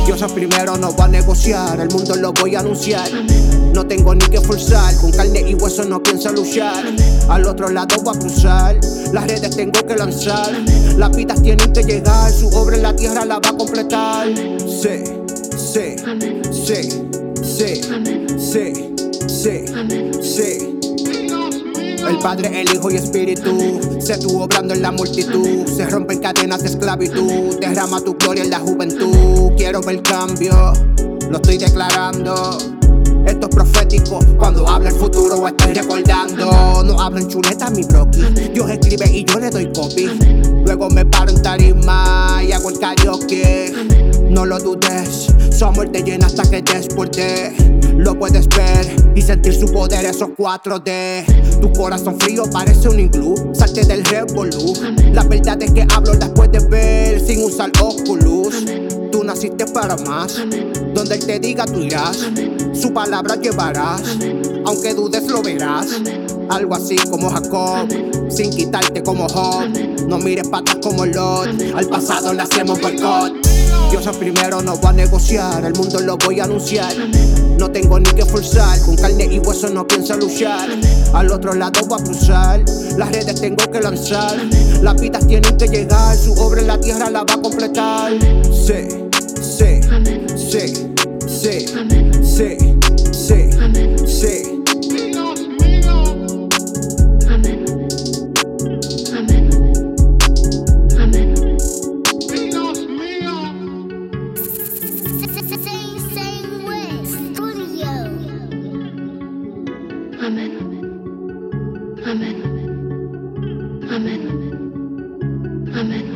Yo soy primero, no voy a negociar, el mundo lo voy a anunciar. No tengo ni que forzar, con carne y hueso no pienso luchar. Al otro lado voy a cruzar, las redes tengo que lanzar. Las vidas tienen que llegar, su obra en la tierra la va a completar. Sí, sí, sí, sí, sí, sí, sí. El Padre, el Hijo y Espíritu se tú obrando en la multitud. Se rompen cadenas de esclavitud, derrama tu gloria en la juventud. Quiero ver cambio, lo estoy declarando. Esto es profético, cuando habla el futuro estoy recordando. No hablo en chuleta mi broki, Dios escribe y yo le doy copy. Luego me paro en tarima y hago el karaoke. No lo dudes, su amor te llena hasta que desborde. Lo puedes ver y sentir su poder, esos 4D. Tu corazón frío parece un iglú, salte del revolú. Las verdades que hablo las puedes ver sin usar Oculus. Tú naciste para más, donde él te diga tú irás. Su palabra llevarás, aunque dudes lo verás. Algo así como Jacob, sin quitarte como Job. No mires patas como Lot, al pasado le hacemos boicot. Yo soy primero, no voy a negociar, el mundo lo voy a anunciar. No tengo ni que forzar, con carne y hueso no pienso luchar. Al otro lado voy a cruzar, las redes tengo que lanzar. Las vidas tienen que llegar, su obra en la tierra la va a completar. Sí, sí, sí, sí, sí, sí, sí. Amen. Amen. Amen. Amen.